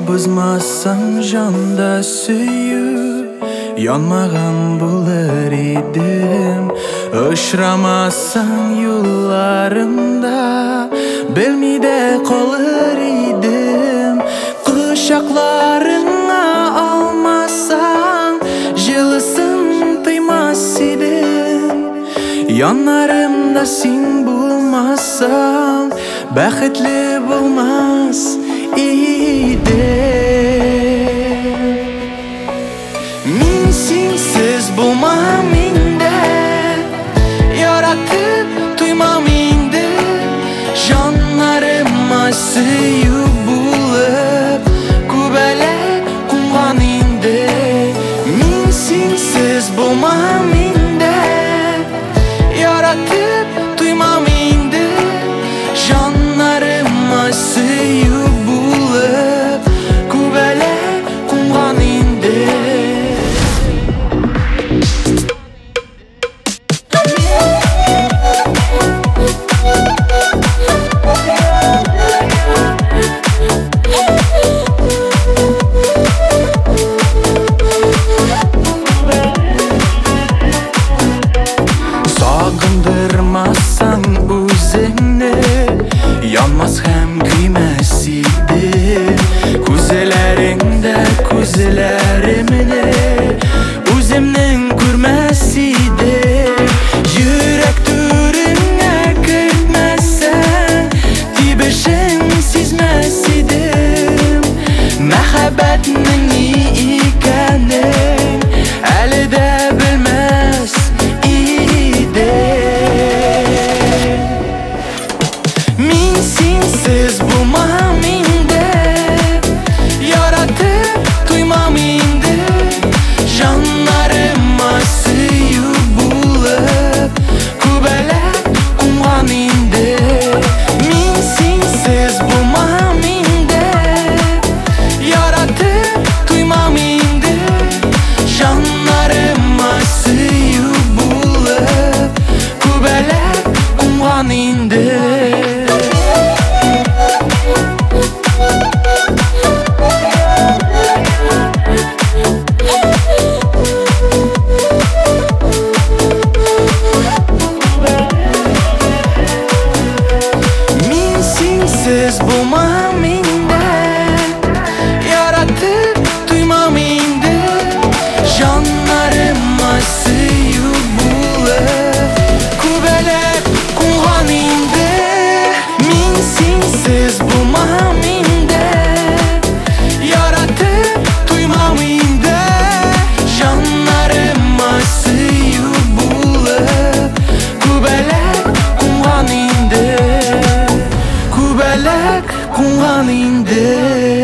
buzmasam janda süyüp yanmagan bulur idim. Işramasan yollarımda bilmide kalır idim. Kuşaklarına almasan jılısın duymaz idim. Yanlarımda sen bulmasan бақытлы болмас иде. Мен сенсіз болмам енді, яратып туймам енді. Жанарыма сүйіп болып көбелек қонған енді. Мен сенсіз болмам енді, яратып туймам енді. Жанарыма сүйіп болып көбелек қонған енді. Sağındırmazsan özünü yanmaz hem kıymes idim. Kuzelerinde kuzelerimi özümden görmez idim. Yürek türüne kırtmezsen tibişin sezmez idim. Mehabbetinin iyi ikenin eli de bilmez sensiz bulmam indi, yaratıp duymam indi. Жанарыма сүйіп болып көбелек қонған indi. Мен сенсіз болмам indi, яратып дуymam indi. Жанарыма сүйіп болып көбелек қонған indi. Sensiz bulmam indi, yaratıp duymam indi. Жанарыма сүйіп болып көбелек қонған indi. Мен сенсіз болмам indi, яратып дуymam indi. Жанарыма сүйіп болып көбелек қонған indi. Көбелек қонған indi.